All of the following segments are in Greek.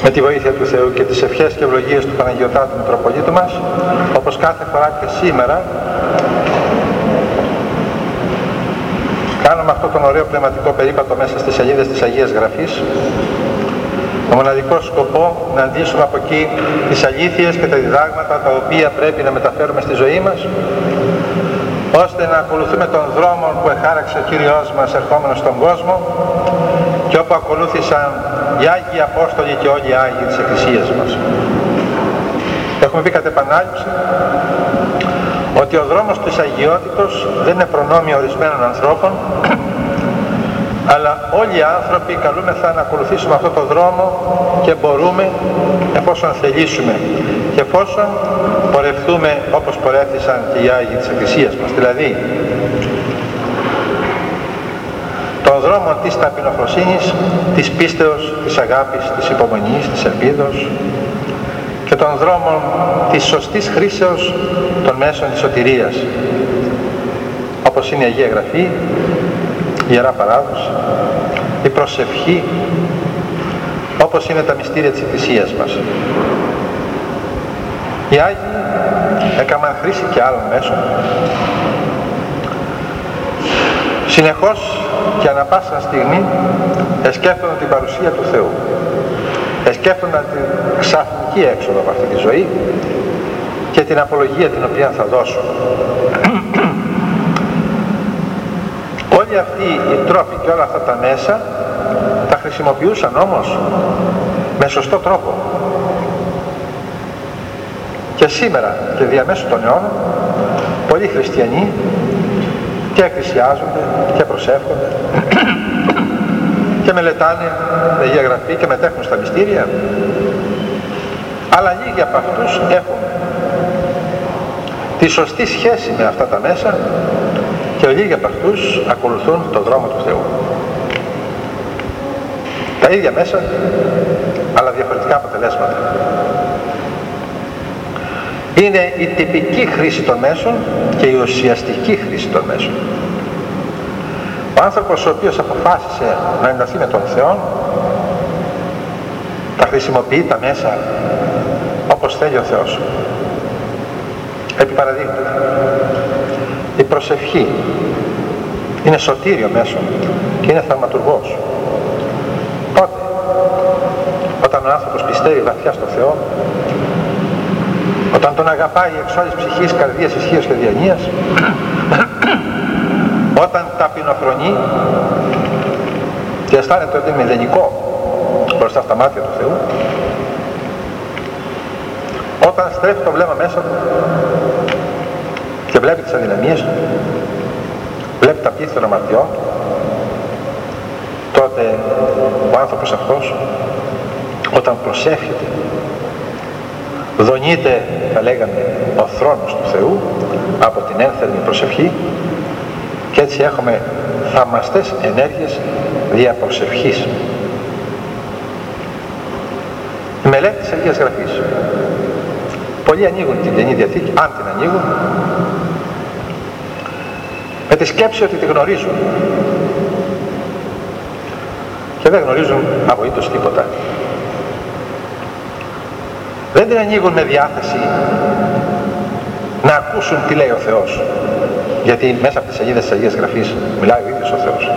με τη βοήθεια του Θεού και τις ευχές και ευλογίες του Παναγιωτάτου Μητροπολίτου μας, όπως κάθε φορά και σήμερα, κάνουμε αυτό τον ωραίο πνευματικό περίπατο μέσα στις σελίδες της Αγίας Γραφής, με μοναδικό σκοπό να αντλήσουμε από εκεί τις αλήθειες και τα διδάγματα τα οποία πρέπει να μεταφέρουμε στη ζωή μας, ώστε να ακολουθούμε τον δρόμο που εχάραξε ο Κύριος μας ερχόμενος στον κόσμο και όπου ακολούθησαν οι Άγιοι Απόστολοι και όλοι οι Άγιοι της Εκκλησίας μας. Έχουμε πει κατ' επανάληψη ότι ο δρόμος της αγιότητος δεν είναι προνόμιο ορισμένων ανθρώπων, αλλά όλοι οι άνθρωποι καλούμεθα να ακολουθήσουμε αυτόν τον δρόμο και μπορούμε, εφόσον θελήσουμε και εφόσον πορευτούμε όπως πορεύθησαν και οι Άγιοι της Εκκλησίας μας. Δηλαδή, τον δρόμο της ταπεινοφροσύνης, της πίστεως, της αγάπης, της υπομονής, της ελπίδος και τον δρόμο της σωστής χρήσεως των μέσων της σωτηρίας, όπως είναι η Αγία Γραφή, η Ιερά Παράδοση, η προσευχή, όπως είναι τα μυστήρια της Εκκλησίας μας. Οι Άγιοι έκαναν χρήση και άλλων μέσων. Συνεχώς και ανά πάσα στιγμή εσκέφτονταν την παρουσία του Θεού. Εσκέφτονταν την ξαφνική έξοδο από αυτή τη ζωή και την απολογία την οποία θα δώσουν. Όλοι αυτοί οι τρόποι και όλα αυτά τα μέσα τα χρησιμοποιούσαν όμως με σωστό τρόπο. Και σήμερα και διαμέσου των αιώνων πολλοί χριστιανοί και εκκλησιάζονται και προσεύχονται και μελετάνε την Αγία Γραφή και μετέχουν στα μυστήρια, αλλά λίγοι από αυτούς έχουν τη σωστή σχέση με αυτά τα μέσα και λίγοι από αυτούς ακολουθούν τον δρόμο του Θεού. Τα ίδια μέσα, αλλά διαφορετικά αποτελέσματα. Είναι η τυπική χρήση των μέσων και η ουσιαστική χρήση των μέσων. Ο άνθρωπος ο οποίος αποφάσισε να ενωθεί με τον Θεό θα χρησιμοποιεί τα μέσα όπως θέλει ο Θεός. Επί παραδείγματι, η προσευχή είναι σωτήριο μέσο και είναι θαυματουργός. Πότε? Όταν ο άνθρωπος πιστεύει βαθιά στο Θεό, όταν τον αγαπάει εξ όλης ψυχής, καρδίας, ισχύως και διανοίας, όταν ταπεινοφρονεί και αισθάνεται ότι είναι μηδενικό μπροστά στα μάτια του Θεού, όταν στρέφει το βλέμμα μέσα του και βλέπει τις αδυναμίες του, βλέπει τα πλήθη των αμαρτιών, τότε ο άνθρωπος αυτός όταν προσεύχεται δονείται, θα λέγαμε, ο θρόνος του Θεού από την ένθερμη προσευχή και έτσι έχουμε θαυμαστές ενέργειες δια προσευχής. Η μελέτη της Αγίας Γραφής. Πολλοί ανοίγουν την Καινή Διαθήκη, αν την ανοίγουν, με τη σκέψη ότι τη γνωρίζουν και δεν γνωρίζουν αβοήτως τίποτα. Δεν την ανοίγουν με διάθεση να ακούσουν τι λέει ο Θεός, γιατί μέσα από τις σελίδες της Αγίας Γραφής μιλάει ο ίδιος ο Θεός.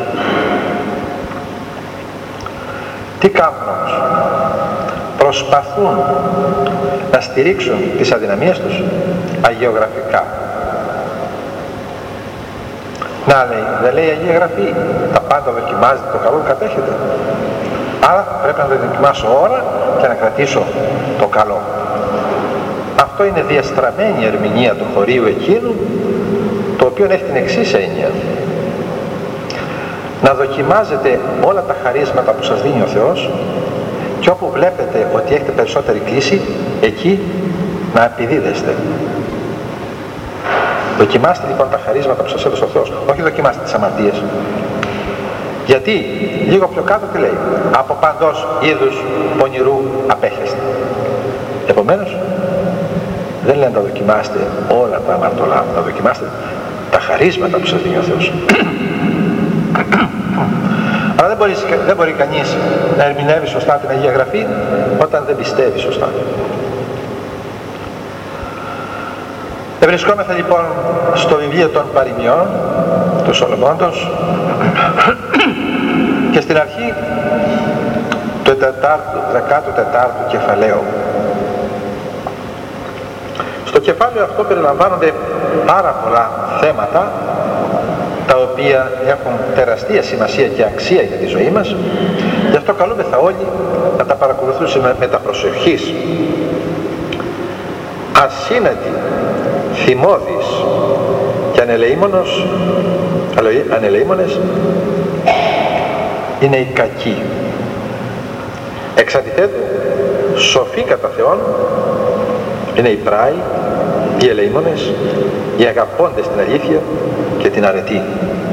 Τι κάνουν όμως? Προσπαθούν να στηρίξουν τις αδυναμίες τους αγιογραφικά. Να λέει, δεν λέει η Αγία Γραφή, τα πάντα δοκιμάζετε, το καλό κατέχετε. Άρα πρέπει να το δοκιμάσω ώρα και να κρατήσω το καλό. Αυτό είναι διαστραμμένη ερμηνεία του χωρίου εκείνου, το οποίο έχει την εξής έννοια. Να δοκιμάζετε όλα τα χαρίσματα που σας δίνει ο Θεός και όπου βλέπετε ότι έχετε περισσότερη κλίση, εκεί να επιδίδεστε. Δοκιμάστε λοιπόν τα χαρίσματα που σας έδωσε ο Θεός, όχι δοκιμάστε τις αμαρτίες. Γιατί λίγο πιο κάτω τι λέει? Από παντός είδους πονηρού απέχεστε. Επομένως δεν λέει να τα δοκιμάστε όλα τα αμαρτωλά, να δοκιμάστε τα χαρίσματα που σας δίνει ο Θεός. Αλλά δεν μπορεί κανείς να ερμηνεύει σωστά την Αγία Γραφή όταν δεν πιστεύει σωστά. Βρισκόμεθα λοιπόν στο βιβλίο των Παροιμιών του Σολομώντος και στην αρχή του 14ου κεφαλαίου. Στο κεφάλαιο αυτό περιλαμβάνονται πάρα πολλά θέματα τα οποία έχουν τεραστία σημασία και αξία για τη ζωή μας. Γι' αυτό καλούμεθα όλοι να τα παρακολουθήσουμε με τα προσευχής. Ασύνατη, θυμώδης και ανελεήμονες είναι οι κακοί. Εξ αντιθέτου, σοφοί κατά Θεόν είναι οι πράοι, οι ελεήμονες, οι αγαπώντες την αλήθεια και την αρετή.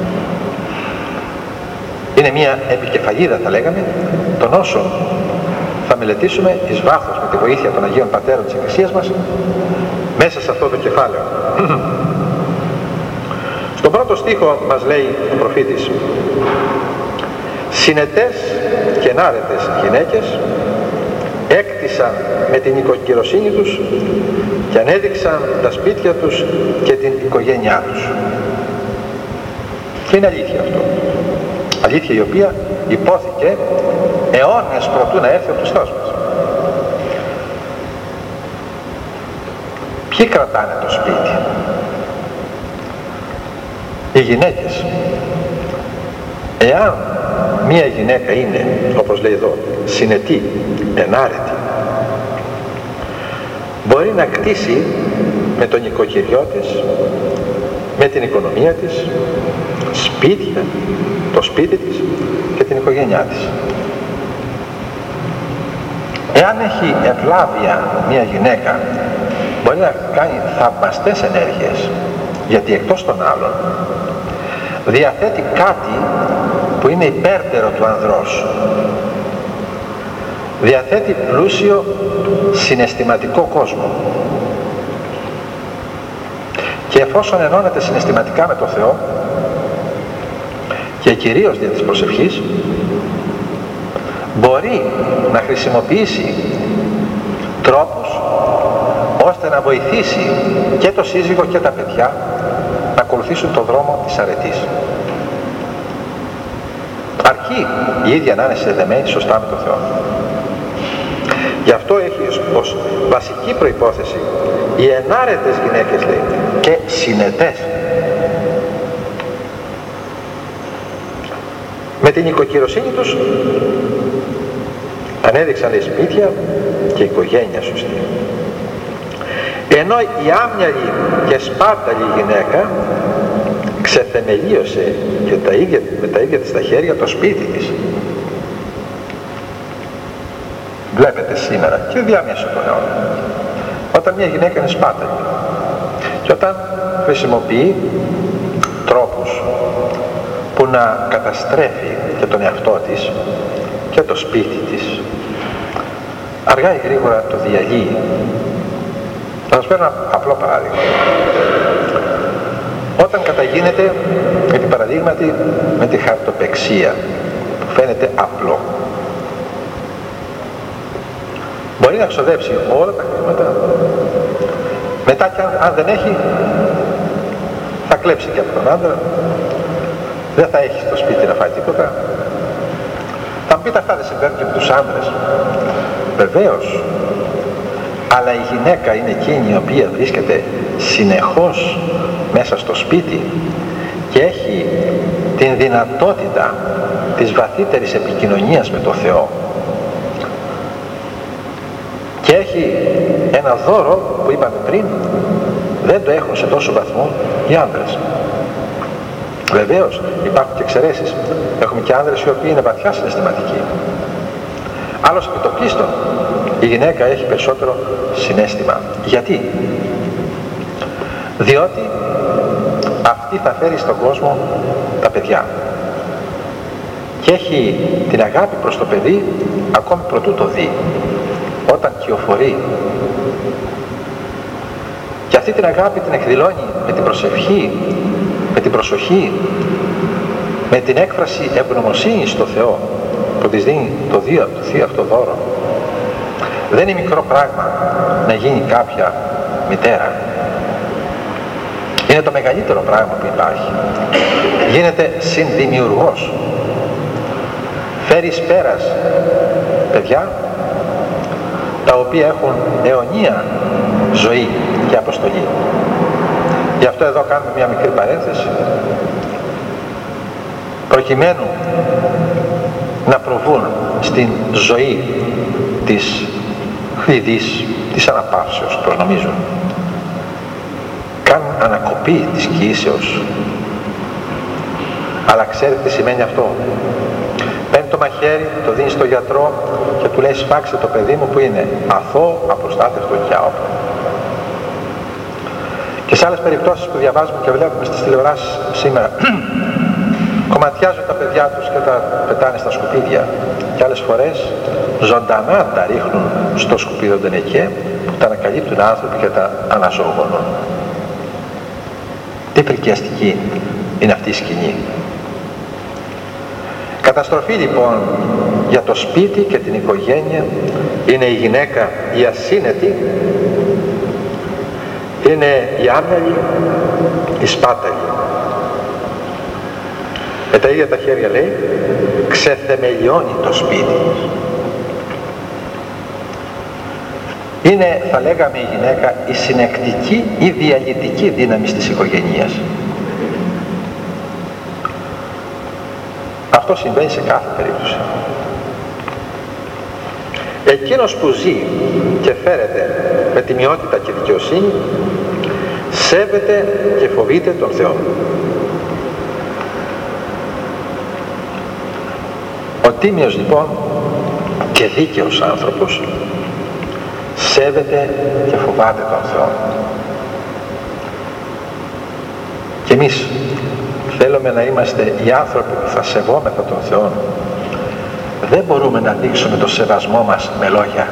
Είναι μια επικεφαλίδα, θα λέγαμε, των όσων θα μελετήσουμε εις βάθος με τη βοήθεια των Αγίων Πατέρων της Εκκλησίας μας μέσα σε αυτό το κεφάλαιο. Στον πρώτο στίχο μας λέει ο προφήτης: «Συνετές και ενάρετες γυναίκες έκτισαν με την οικοκυροσύνη τους και ανέδειξαν τα σπίτια τους και την οικογένειά τους». Και είναι αλήθεια αυτό. Αλήθεια η οποία υπόθηκε αιώνες προτού να έρθει ο Χριστός μας. Ποιοι κρατάνε το σπίτι? Οι γυναίκες. Εάν μία γυναίκα είναι, όπως λέει εδώ, συνετή, ενάρετη, μπορεί να κτίσει με τον οικοκυριό της, με την οικονομία της, σπίτια, το σπίτι της και την οικογένειά της. Εάν έχει ευλάβεια μία γυναίκα, μπορεί να κάνει θαυμαστές ενέργειες, γιατί εκτός των άλλων διαθέτει κάτι που είναι υπέρτερο του ανδρός. Διαθέτει πλούσιο συναισθηματικό κόσμο. Και εφόσον ενώνεται συναισθηματικά με το Θεό και κυρίως δια της προσευχής, μπορεί να χρησιμοποιήσει τρόπους ώστε να βοηθήσει και το σύζυγο και τα παιδιά να ακολουθήσουν τον δρόμο της αρετής. Αρκεί η ίδια να είναι συνδεδεμένη σωστά με τον Θεό. Γι' αυτό έχει ως βασική προϋπόθεση οι ενάρετες γυναίκες, λέει, και συνετές. Με την οικοκυροσύνη τους ανέδειξαν οι σπίτια και η οικογένεια σωστή. Ενώ η άμυαλη και σπάρταλη γυναίκα ξεθεμελίωσε και με τα ίδια της τα χέρια το σπίτι της. Βλέπετε σήμερα και διάμεσο των αιώνων, όταν μια γυναίκα είναι σπάρταλη και όταν χρησιμοποιεί τρόπους που να καταστρέφει και τον εαυτό της και το σπίτι της, αργά ή γρήγορα το διαλύει. Θα σας φέρω ένα απλό παράδειγμα. Όταν καταγίνεται, επί παραδείγματι, με τη χαρτοπεξία, που φαίνεται απλό, μπορεί να ξοδέψει όλα τα χρήματα, μετά και αν δεν έχει, θα κλέψει και από τον άντρα, δεν θα έχει στο σπίτι να φάει τίποτα. Θα μου πείτε, αυτά δεν συμβαίνουν και με τους άντρες. Βεβαίως, αλλά η γυναίκα είναι εκείνη η οποία βρίσκεται συνεχώς μέσα στο σπίτι και έχει την δυνατότητα της βαθύτερης επικοινωνίας με το Θεό και έχει ένα δώρο που είπαμε πριν, δεν το έχουν σε τόσο βαθμό οι άνδρες. Βεβαίως υπάρχουν και εξαιρέσεις. Έχουμε και άνδρες οι οποίοι είναι βαθιά συναισθηματικοί. Άλλωστε και το πλήστον, η γυναίκα έχει περισσότερο συναίσθημα. Γιατί? Διότι αυτή θα φέρει στον κόσμο τα παιδιά και έχει την αγάπη προς το παιδί ακόμη προτού το δει, όταν κυοφορεί, και αυτή την αγάπη την εκδηλώνει με την προσευχή, με την προσοχή, με την έκφραση ευγνωμοσύνη στο Θεό που της δίνει το θείο αυτό δώρο. Δεν είναι μικρό πράγμα να γίνει κάποια μητέρα. Είναι το μεγαλύτερο πράγμα που υπάρχει. Γίνεται συνδημιουργός. Φέρει εις πέρας παιδιά τα οποία έχουν αιωνία ζωή και αποστολή. Γι' αυτό εδώ κάνουμε μια μικρή παρένθεση, προκειμένου να προβούν στην ζωή της χλειδής, της αναπαύσεως, πως νομίζουν. Κάνουν ανακοπή της κοίησεως. Αλλά ξέρετε τι σημαίνει αυτό? Παίρνει το μαχαίρι, το δίνει στον γιατρό και του λέει σφάξε το παιδί μου που είναι αθώο, απροστάτευτο και άοπλο. Και σε άλλες περιπτώσεις που διαβάζουμε και βλέπουμε στις τηλεοράσεις σήμερα, κομματιάζουν τα παιδιά τους και τα πετάνε στα σκουπίδια. Και άλλες φορές ζωντανά τα ρίχνουν στο σκουπίδο των εκεί που τα ανακαλύπτουν άνθρωποι και τα αναζωογονούν. Τι φρικιαστική είναι αυτή η σκηνή. Καταστροφή λοιπόν για το σπίτι και την οικογένεια είναι η γυναίκα η ασύνετη, είναι η άμυαλη, η σπάταλη. Με τα ίδια τα χέρια λέει ξεθεμελιώνει το σπίτι. Είναι, θα λέγαμε, η γυναίκα η συνεκτική ή διαλυτική δύναμη της οικογένειας. Αυτό συμβαίνει σε κάθε περίπτωση. Εκείνος που ζει και φέρεται με τιμιότητα και δικαιοσύνη σέβεται και φοβείται τον Θεό. Ο τίμιος λοιπόν και δίκαιος άνθρωπος σέβεται και φοβάται τον Θεό. Και εμείς θέλουμε να είμαστε οι άνθρωποι που θα σεβόμεθα τον Θεό. Δεν μπορούμε να δείξουμε το σεβασμό μας με λόγια.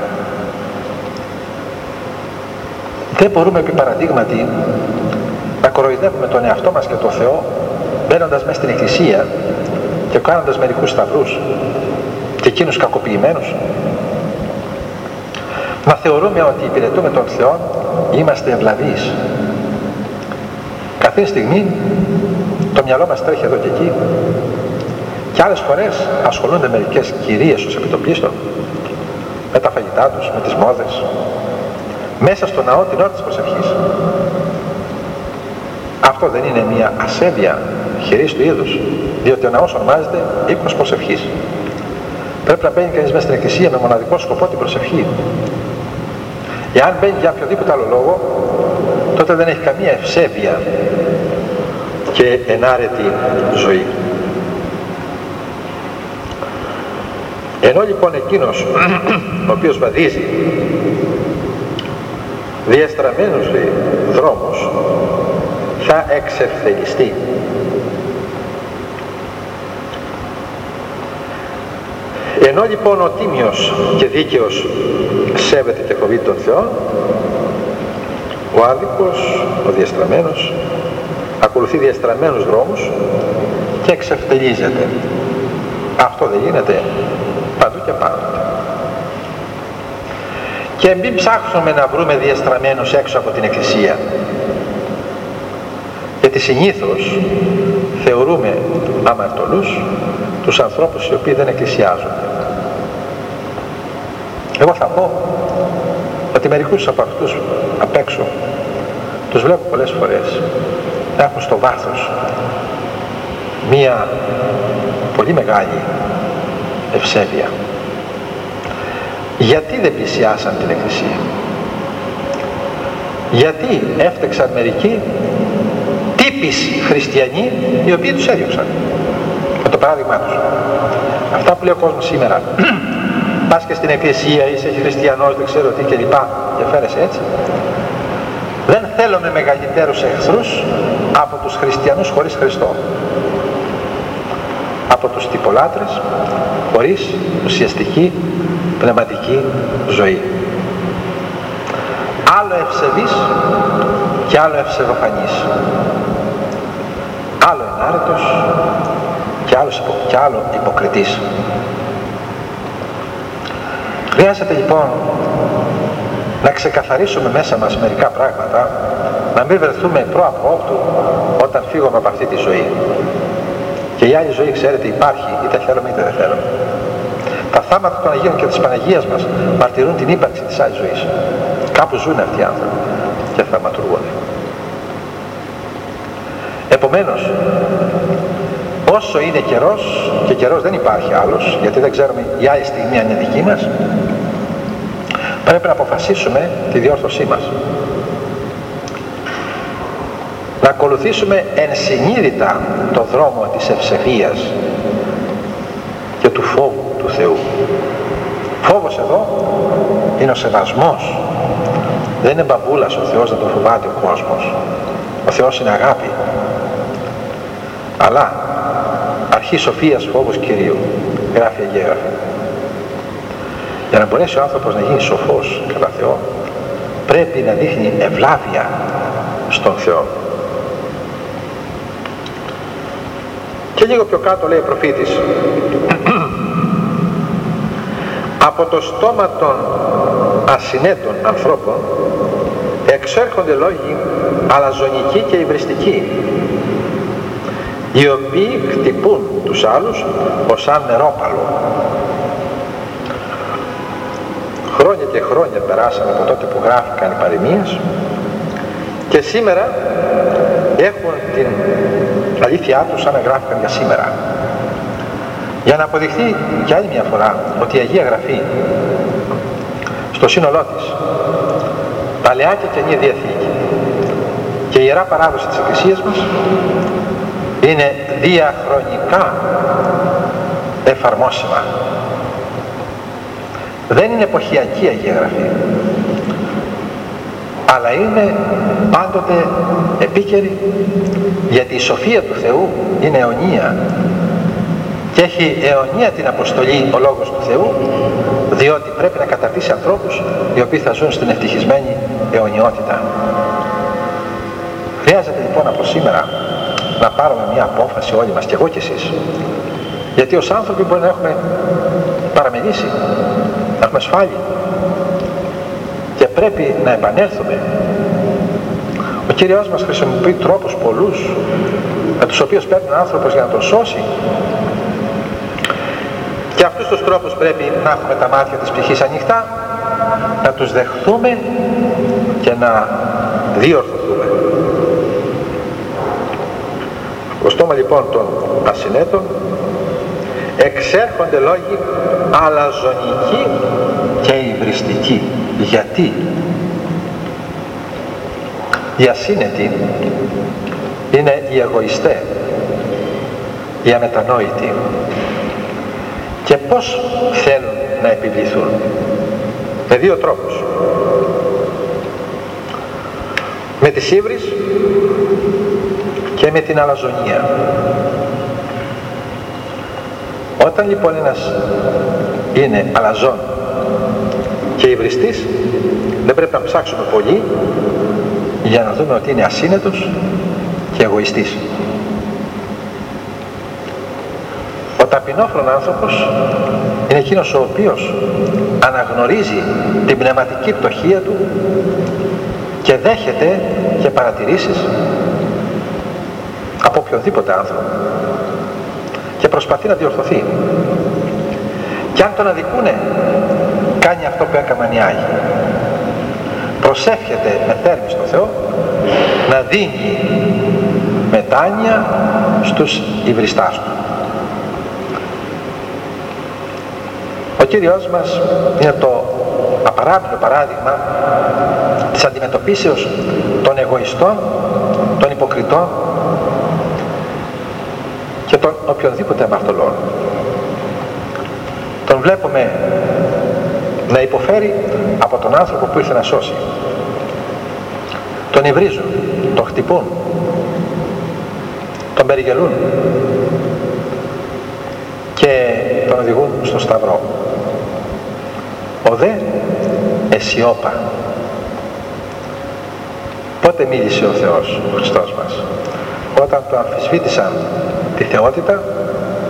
Δεν μπορούμε επί παραδείγματι να κοροϊδεύουμε τον εαυτό μας και τον Θεό μπαίνοντας μέσα στην εκκλησία και κάνοντας μερικούς σταυρούς και εκείνους κακοποιημένους. Να θεωρούμε ότι υπηρετούμε τον Θεό, είμαστε ευλαβείς. Κάθε στιγμή το μυαλό μας τρέχει εδώ και εκεί και άλλες φορές ασχολούνται μερικές κυρίες ως επιτοπλίστων με τα φαγητά τους, με τις μόδες, μέσα στο ναό την ώρα της προσευχής. Αυτό δεν είναι μια ασέβεια χειρής του είδους, διότι ο ναός ονομάζεται οίκος προσευχής. Πρέπει να μπαίνει κανείς μέσα στην εκκλησία με μοναδικό σκοπό την προσευχή. Εάν μπαίνει για οποιοδήποτε άλλο λόγο, τότε δεν έχει καμία ευσέβεια και ενάρετη ζωή. Ενώ λοιπόν εκείνος ο οποίος βαδίζει διαστραμμένους δρόμους θα εξευθελιστεί. Ενώ λοιπόν ο τίμιος και δίκαιος σέβεται και φοβείται τον Θεό, ο άδικος, ο διαστραμμένος, ακολουθεί διαστραμμένους δρόμους και εξευτελίζεται. Αυτό δεν γίνεται παντού και πάντοτε. Και μην ψάχνουμε να βρούμε διαστραμμένους έξω από την εκκλησία, γιατί συνήθως θεωρούμε αμαρτωλούς τους ανθρώπους οι οποίοι δεν εκκλησιάζονται. Εγώ θα πω ότι μερικούς από αυτούς απ' έξω τους βλέπω πολλές φορές να έχουν στο βάθος μία πολύ μεγάλη ευσέβεια. Γιατί δεν πλησιάσαν την εκκλησία? Γιατί έφτεξαν μερικοί τύπης χριστιανοί οι οποίοι τους έδιωξαν με το παράδειγμά τους. Αυτά που λέει ο κόσμος σήμερα, πας και στην εκκλησία, είσαι χριστιανός, δεν ξέρω τι κλπ. Και φέρεσαι έτσι. Δεν θέλουμε μεγαλύτερους εχθρούς από τους χριστιανούς χωρίς Χριστό. Από τους τυπολάτρες χωρίς ουσιαστική πνευματική ζωή. Άλλο ευσεβής και άλλο ευσεβοφανής. Άλλο ενάρετος και άλλο υποκριτής. Χρειάζεται λοιπόν να ξεκαθαρίσουμε μέσα μας μερικά πράγματα, να μην βρεθούμε προαπρόπτου όταν φύγουμε από αυτή τη ζωή. Και η άλλη ζωή, ξέρετε, υπάρχει, είτε θέλουμε είτε δεν θέλουμε. Τα θάματα των Αγίων και της Παναγίας μας μαρτυρούν την ύπαρξη της άλλης ζωής. Κάπου ζουν αυτοί οι άνθρωποι και θαυματουργούνται. Επομένως, όσο είναι καιρός, και καιρός δεν υπάρχει άλλος, γιατί δεν ξέρουμε η άλλη στιγμή αν είναι δική μας, πρέπει να αποφασίσουμε τη διόρθωσή μας. Να ακολουθήσουμε ενσυνείδητα το δρόμο της ευσεβίας και του φόβου του Θεού. Φόβος εδώ είναι ο σεβασμός. Δεν είναι μπαμπούλας ο Θεός να τον φοβάται ο κόσμος. Ο Θεός είναι αγάπη. Αλλά αρχή σοφίας φόβος Κυρίου, γράφει η Αγία Γραφή. Για να μπορέσει ο άνθρωπος να γίνει σοφός κατά Θεό, πρέπει να δείχνει ευλάβεια στον Θεό. Και λίγο πιο κάτω λέει ο προφήτης, από το στόμα των ασυνέτων ανθρώπων εξέρχονται λόγοι αλαζονικοί και υβριστικοί, οι οποίοι χτυπούν τους άλλους ως σαν νερόπαλο. Χρόνια και χρόνια περάσαν από τότε που γράφηκαν οι παροιμίες και σήμερα έχουν την αλήθειά τους σαν να γράφηκαν για σήμερα. Για να αποδειχθεί κι άλλη μια φορά ότι η Αγία Γραφή στο σύνολό της, Παλαιά και Καινή Διαθήκη και η Ιερά Παράδοση της Εκκλησίας μας είναι διαχρονικά εφαρμόσιμα. Δεν είναι εποχιακή Αγία Γραφή, αλλά είναι πάντοτε επίκαιρη, γιατί η σοφία του Θεού είναι αιωνία και έχει αιωνία την αποστολή ο Λόγος του Θεού, διότι πρέπει να καταρτήσει ανθρώπους οι οποίοι θα ζουν στην ευτυχισμένη αιωνιότητα. Χρειάζεται λοιπόν από σήμερα να πάρουμε μια απόφαση όλοι μας, και εγώ και εσείς, γιατί ως άνθρωποι μπορεί να έχουμε παραμελήσει, να έχουμε σφάλει και πρέπει να επανέλθουμε. Ο Κύριος μας χρησιμοποιεί τρόπους πολλούς με τους οποίους παίρνει ο άνθρωπος για να τον σώσει, και αυτούς τους τρόπους πρέπει να έχουμε τα μάτια της ψυχής ανοιχτά, να τους δεχθούμε και να διορθωθούμε. Στο στόμα λοιπόν των ασυνέτων εξέρχονται λόγοι αλαζονικοί και υβριστικοί. Γιατί? Οι ασύνετοι είναι οι εγωιστές, οι αμετανόητοι. Και πώς θέλουν να επιβληθούν? Με δύο τρόπους. Με τις ύβρις και με την αλαζονία. Όταν λοιπόν ένας είναι αλαζόν και υβριστής, δεν πρέπει να ψάξουμε πολύ για να δούμε ότι είναι ασύνετος και εγωιστής. Ο ταπεινόφρον άνθρωπος είναι εκείνος ο οποίος αναγνωρίζει την πνευματική πτωχία του και δέχεται και παρατηρήσεις από οποιονδήποτε άνθρωπο και προσπαθεί να διορθωθεί. Και αν τον αδικούνε, κάνει αυτό που έκαναν οι Άγιοι. Προσεύχεται με θέρμη στο Θεό να δίνει μετάνοια στους υβριστάς του. Ο Κύριος μας είναι το απαράμιλο παράδειγμα της αντιμετωπίσεως των εγωιστών, των υποκριτών και των οποιονδήποτε αμαρτωλών. Τον βλέπουμε να υποφέρει από τον άνθρωπο που ήρθε να σώσει. Τον υβρίζουν, τον χτυπούν, τον περιγελούν και τον οδηγούν στο σταυρό. Ο δε αισιόπα. Πότε μίλησε ο Θεός, ο Χριστός μας? Όταν το αμφισβήτησαν τη θεότητα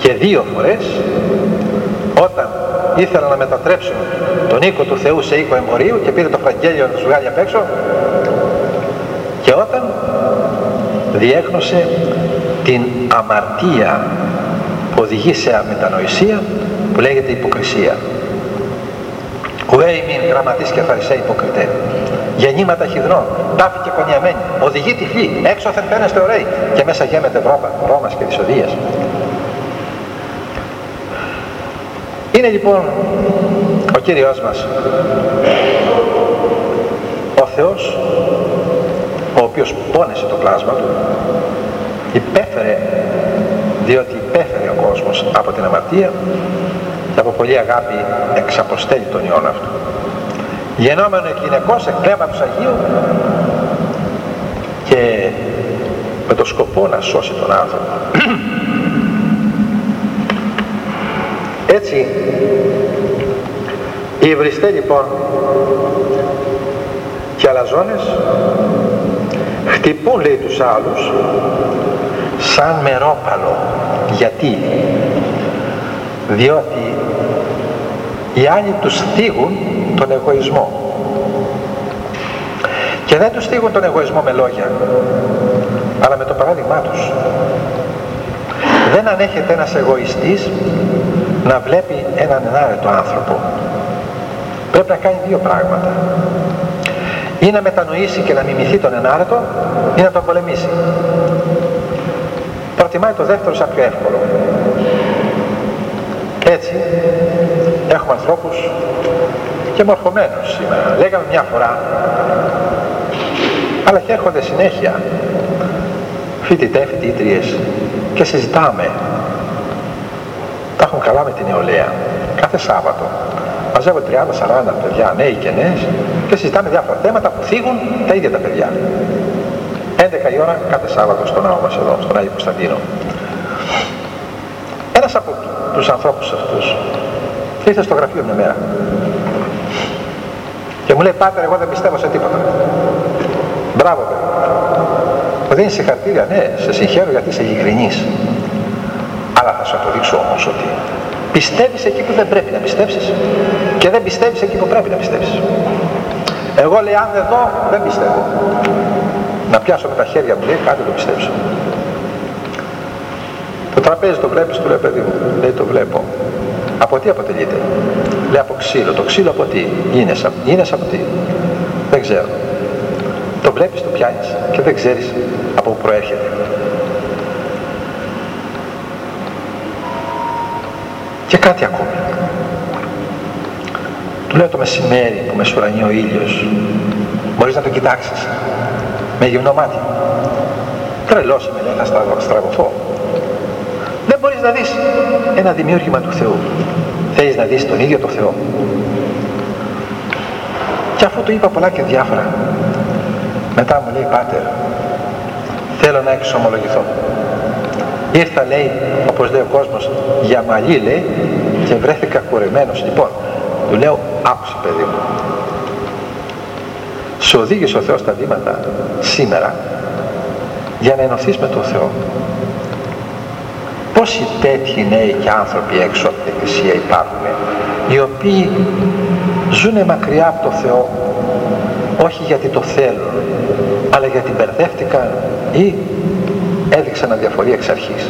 Και 2 φορές, όταν ήθελαν να μετατρέψουν τον οίκο του Θεού σε οίκο εμπορίου και πήρε το φραγγέλιο να τους βγάλει απ' έξω, και όταν διέκνωσε την αμαρτία που οδηγεί σε αμετανοησία, που λέγεται υποκρισία. Ουέι μην γραμματείς και φαρισαίοι υποκριτέ, γεννήματα χυδρών, τάφοι και κονιαμένοι, οδηγεί τυφλοί, έξωθεν φαίνεστε ωραίοι και μέσα γέμεται βρώμας και δυσοδείας. Είναι λοιπόν ο Κύριος μας ο Θεός, ο οποίος πόνεσε το πλάσμα του, υπέφερε, διότι υπέφερε ο κόσμος από την αμαρτία και από πολλή αγάπη εξαποστέλει τον Υιόν αυτού. Γεννόμενο γυναικός εκ πνεύματος Αγίου και με το σκοπό να σώσει τον άνθρωπο. Έτσι, οι υβριστές λοιπόν και αλαζόνες χτυπούν, λέει, τους άλλους σαν μερόπαλο. Γιατί? Διότι οι άλλοι τους θίγουν τον εγωισμό, και δεν τους θίγουν τον εγωισμό με λόγια, αλλά με το παράδειγμά τους. Δεν ανέχεται ένας εγωιστής να βλέπει έναν ενάρετο άνθρωπο. Πρέπει να κάνει 2 πράγματα: ή να μετανοήσει και να μιμηθεί τον ενάρετο, ή να τον πολεμήσει. Προτιμάει το δεύτερο σαν πιο εύκολο. Έτσι έχουμε ανθρώπους και μορφωμένους σήμερα. Λέγαμε μια φορά, αλλά και έρχονται συνέχεια φοιτητές και συζητάμε. Τα έχουν καλά με την νεολαία. Κάθε Σάββατο μαζεύω 30-40 παιδιά, νέοι και νέες, και συζητάμε διάφορα θέματα που θίγουν τα ίδια τα παιδιά. 11 η ώρα κάθε Σάββατο στον ναό μας εδώ, στον Άγιο Κωνσταντίνο. Ένας από τους ανθρώπους αυτούς ήρθε στο γραφείο μια μέρα και μου λέει: «Πάτερ, εγώ δεν πιστεύω σε τίποτα». «Μπράβο, παιδί. Μου δίνεις συγχαρητήρια?» «Ναι, σε συγχαίρω γιατί είσαι ειλικρινής. Αλλά θα σου αποδείξω όμως ότι πιστεύεις εκεί που δεν πρέπει να πιστέψεις και δεν πιστεύεις εκεί που πρέπει να πιστέψεις. Εγώ», λέει, «αν δεν δω, δεν πιστεύω. Να πιάσω με τα χέρια μου», λέει, «κάτι το πιστέψω». «Το τραπέζι το βλέπεις?» του λέει, «παιδί μου». Λέει, «το βλέπω». «Από τι αποτελείται?» Λέει, «από ξύλο». «Το ξύλο από τι? Γίνες από τι?» «Δεν ξέρω». «Το βλέπεις, το πιάνεις και δεν ξέρεις από πού προέρχεται». Και κάτι ακόμη. Του λέω: «Το μεσημέρι που μεσουρανεί ο ήλιος, μπορείς να το κοιτάξεις με γυμνό μάτι?» «Τρελός είμαι», λέει, «θα στραβωθώ». «Δεν μπορείς να δεις ένα δημιούργημα του Θεού. Θέλεις να δεις τον ίδιο το Θεό». Και αφού του είπα πολλά και διάφορα, μετά μου λέει: «Πάτερ, θέλω να εξομολογηθώ. Ήρθα», λέει, όπως λέει ο κόσμος, «για μαλλί», λέει, «και βρέθηκα κουρεμένος». Λοιπόν, του λέω: «Άκουσε, παιδί μου, σου οδήγησε ο Θεός τα βήματα σήμερα για να ενωθείς με τον Θεό. Πόσοι τέτοιοι νέοι και άνθρωποι έξω από την Εκκλησία υπάρχουν, οι οποίοι ζουν μακριά από τον Θεό, όχι γιατί το θέλουν, αλλά γιατί μπερδεύτηκαν ή έδειξαν αδιαφορία εξ αρχής.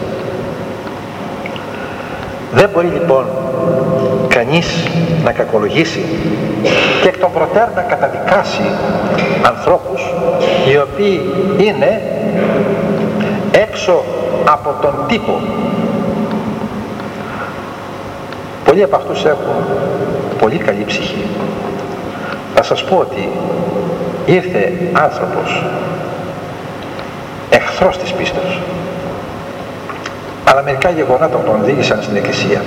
Δεν μπορεί λοιπόν κανείς να κακολογήσει και εκ των προτέρων να καταδικάσει ανθρώπους οι οποίοι είναι έξω από τον τύπο. Πολλοί από αυτούς έχουν πολύ καλή ψυχή. Θα σας πω ότι ήρθε άνθρωπος εχθρός της πίστεως, αλλά μερικά γεγονότα τον οδήγησαν στην Εκκλησία.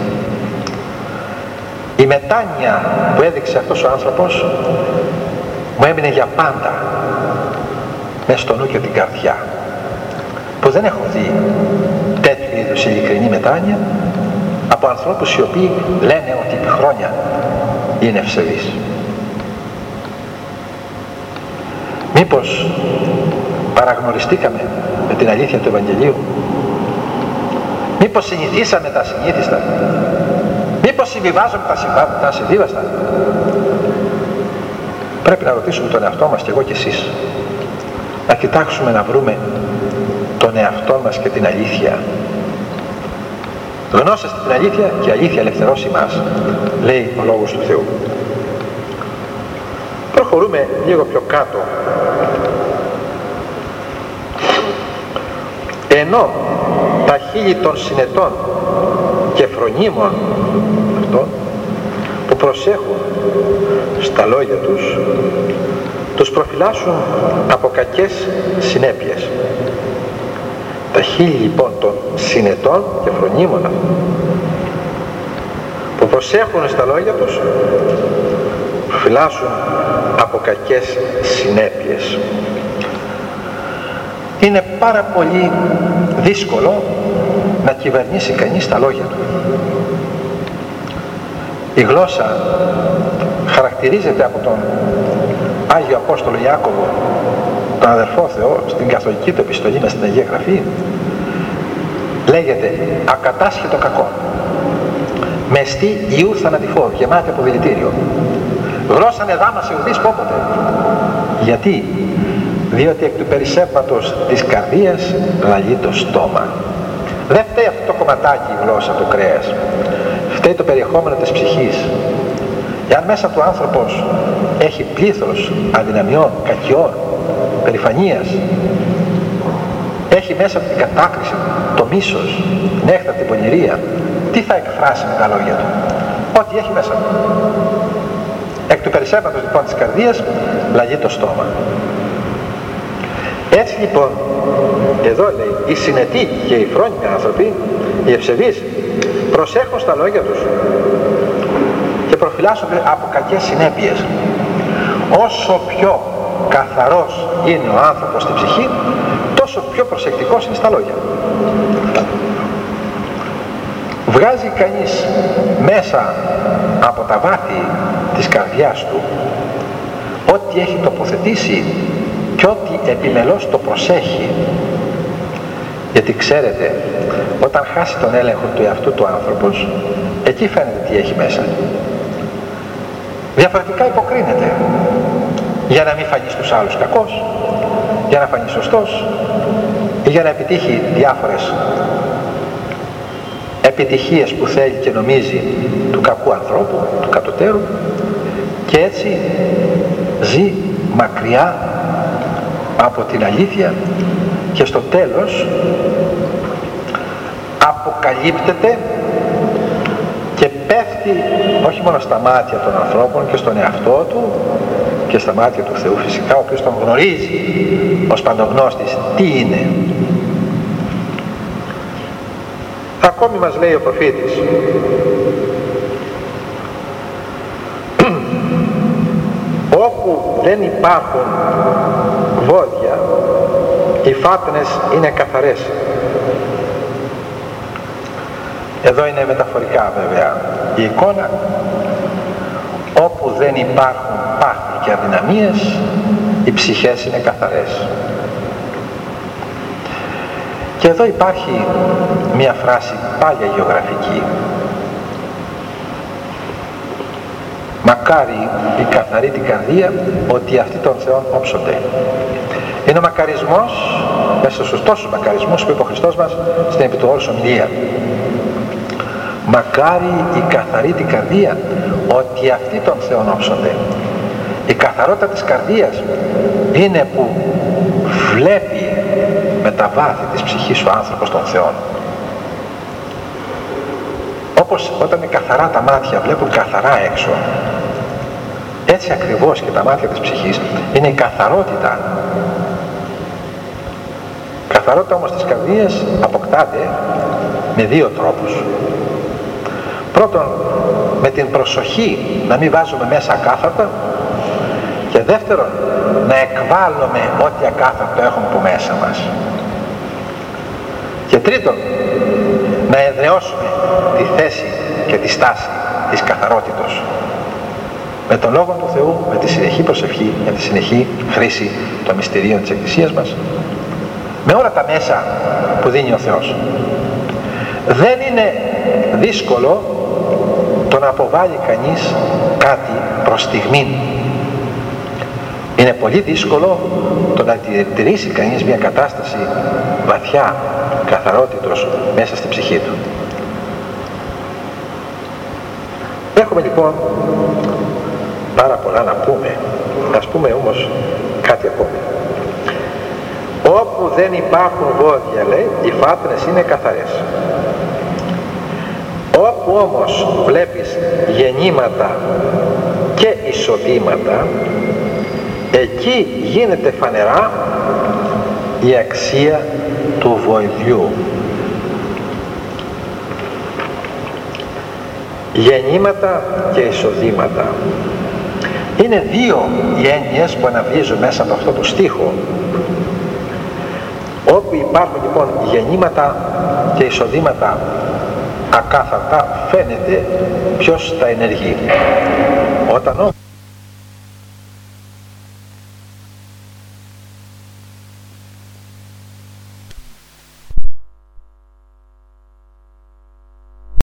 Η μετάνοια που έδειξε αυτός ο άνθρωπος μου έμεινε για πάντα μέσα στο νου και την καρδιά, που δεν έχω δει τέτοιου είδους ειλικρινή μετάνοια από ανθρώπους οι οποίοι λένε ότι επί χρόνια είναι ευσεβείς. Μήπως παραγνωριστήκαμε με την αλήθεια του Ευαγγελίου? Μήπως συνηθίσαμε τα συνήθιστα? Μήπως συμβιβάζουμε τα ασυμβίβαστα? Πρέπει να ρωτήσουμε τον εαυτό μας, και εγώ και εσείς, να κοιτάξουμε να βρούμε τον εαυτό μας και την αλήθεια. Γνώσαστε την αλήθεια και η αλήθεια ελευθερώσει εμάς, λέει ο Λόγος του Θεού. Προχωρούμε λίγο πιο κάτω. Ενώ τα χείλη των συνετών και φρονίμων αυτών που προσέχουν στα λόγια τους, τους προφυλάσσουν από κακές συνέπειες. Τα χείλη λοιπόν των συνετών και φρονίμων που προσέχουν στα λόγια τους, προφυλάσσουν από κακές συνέπειες. Είναι πάρα πολύ δύσκολο να κυβερνήσει κανείς τα λόγια του. Η γλώσσα χαρακτηρίζεται από τον Άγιο Απόστολο Ιάκωβο, τον αδερφό Θεό, στην καθολική του επιστολή μες στην Αγία Γραφή. Λέγεται ακατάσχετο κακό, μεστή ιού θανατηφόρου, γεμάτη από δηλητήριο. Γλώσσα εδάμασε ουδής πόποτε. Γιατί? Διότι εκ του περισσέπματος της καρδίας λαλεί το στόμα. Δεν φταίει αυτό το κομματάκι η γλώσσα, το κρέας. Φταίει το περιεχόμενο της ψυχής. Εάν μέσα του άνθρωπος έχει πλήθος αδυναμιών, κακιών, περηφανίας, έχει μέσα την κατάκριση, το μίσος, την έκτα, την πονηρία, τι θα εκφράσει με τα λόγια του? Ό,τι έχει μέσα του. Εκ του περισσέπματος λοιπόν της καρδίας λαλεί το στόμα. Έτσι λοιπόν, εδώ λέει, οι συνετοί και οι φρόνιμοι άνθρωποι, οι ευσεβείς, προσέχουν στα λόγια τους και προφυλάσσονται από κακές συνέπειες. Όσο πιο καθαρός είναι ο άνθρωπος στην ψυχή, τόσο πιο προσεκτικός είναι στα λόγια. Βγάζει κανείς μέσα από τα βάθη της καρδιάς του ό,τι έχει τοποθετήσει και ό,τι επιμελώς το προσέχει. Γιατί ξέρετε, όταν χάσει τον έλεγχο του εαυτού του άνθρωπος, εκεί φαίνεται τι έχει μέσα. Διαφορετικά υποκρίνεται, για να μην φανεί στους άλλους κακός, για να φανεί σωστός ή για να επιτύχει διάφορες επιτυχίες που θέλει και νομίζει του κακού ανθρώπου, του κατωτέρου, και έτσι ζει μακριά από την αλήθεια και στο τέλος αποκαλύπτεται και πέφτει όχι μόνο στα μάτια των ανθρώπων και στον εαυτό του και στα μάτια του Θεού φυσικά, ο οποίος τον γνωρίζει ως παντογνώστης τι είναι. Ακόμη μας λέει ο προφήτης, όπου δεν υπάρχουν βόδια, οι φάτνες είναι καθαρές. Εδώ είναι μεταφορικά βέβαια η εικόνα. Όπου δεν υπάρχουν πάθη και αδυναμίες, οι ψυχές είναι καθαρές. Και εδώ υπάρχει μια φράση πάλι αγιογραφική. Μακάρι η καθαρή την καρδία, ότι αυτοί των Θεών όψονται. Είναι ο μακαρισμός, μέσα στους τόσους μακαρισμούς που είπε ο Χριστός μας στην επί του όρους ομιλία. Μακάρι η καθαρή την καρδία, ότι αυτοί των Θεών όψονται. Η καθαρότητα της καρδίας είναι που βλέπει με τα βάθη της ψυχής ο άνθρωπος των Θεών. Όπως όταν είναι καθαρά τα μάτια, βλέπουν καθαρά έξω, έτσι ακριβώς και τα μάτια της ψυχής είναι η καθαρότητα. Καθαρότητα όμως της καρδίας αποκτάται με δύο τρόπους. Πρώτον, με την προσοχή να μην βάζουμε μέσα ακάθαρτα, και δεύτερον, να εκβάλλουμε ό,τι ακάθαρτο έχουμε από μέσα μας. Και τρίτον, να εδραιώσουμε τη θέση και τη στάση της καθαρότητος με τον Λόγο του Θεού, με τη συνεχή προσευχή, με τη συνεχή χρήση των μυστηρίων της Εκκλησίας μας, με όλα τα μέσα που δίνει ο Θεός. Δεν είναι δύσκολο το να αποβάλει κανείς κάτι προς στιγμήν. Είναι πολύ δύσκολο το να τηρήσει κανείς μια κατάσταση βαθιά καθαρότητος μέσα στη ψυχή του. Έχουμε λοιπόν πάρα πολλά να πούμε. Ας πούμε όμως κάτι ακόμη. Όπου δεν υπάρχουν βόδια, λέει, οι φάτνες είναι καθαρές. Όπου όμως βλέπεις γεννήματα και εισοδήματα, εκεί γίνεται φανερά η αξία του βοηδιού. Γεννήματα και εισοδήματα είναι δύο οι έννοιες που αναβγίζουν μέσα από αυτό το στίχο. Όπου υπάρχουν λοιπόν γεννήματα και εισοδήματα ακάθαρτα, φαίνεται ποιος τα ενεργεί. Όταν